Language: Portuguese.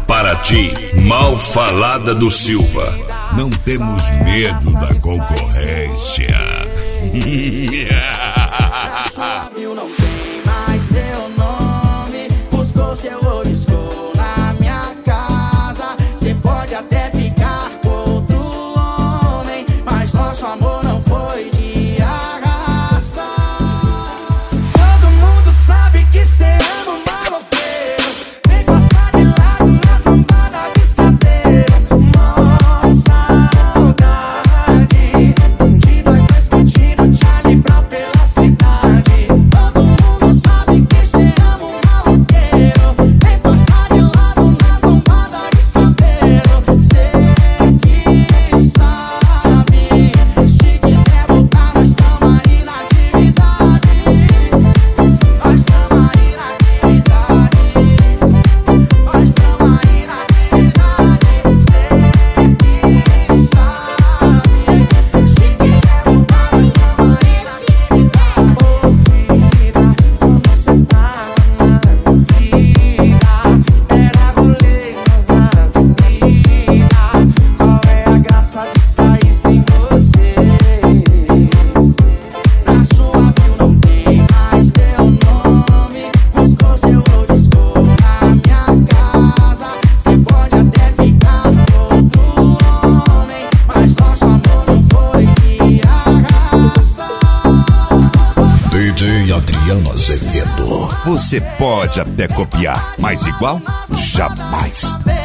Paraty, Malfalada do Silva. Não temos medo da concorrência. Não tem mais meu nome. Buscou seu olisco na minha casa. Cê pode até ficar com outro homem, mas nosso amor não foi de arrasta. Todo mundo sabe que cê ama um maloqueiro. Vem passar de lado nas lambadas de saveiro. Nossa saudade de nós dois curtindo Charlie Brown pela cidade. Todo mundo sabe que cê ama um maloqueiro. Vem passar de lado nas lambadas de saveiro. Cê que sabe, se quiser voltar nós tamo aí na atividade. Nós tamo aí na atividade. Nós tamo aí na atividade. Cê que sabe, se quiser voltar nós tamo aí na atividade. Ô vida, quando cê tava na vida, era rolê nas avenidas. Qual é a graça de sair sem você? Na sua bio não tem mais meu nome. Buscou seu olisco na minha casa. Cê pode até ficar com outro homem, mas nosso amor não foi de arrasta. DJ Adriano Azevedo. Você pode até copiar, mas igual, jamais.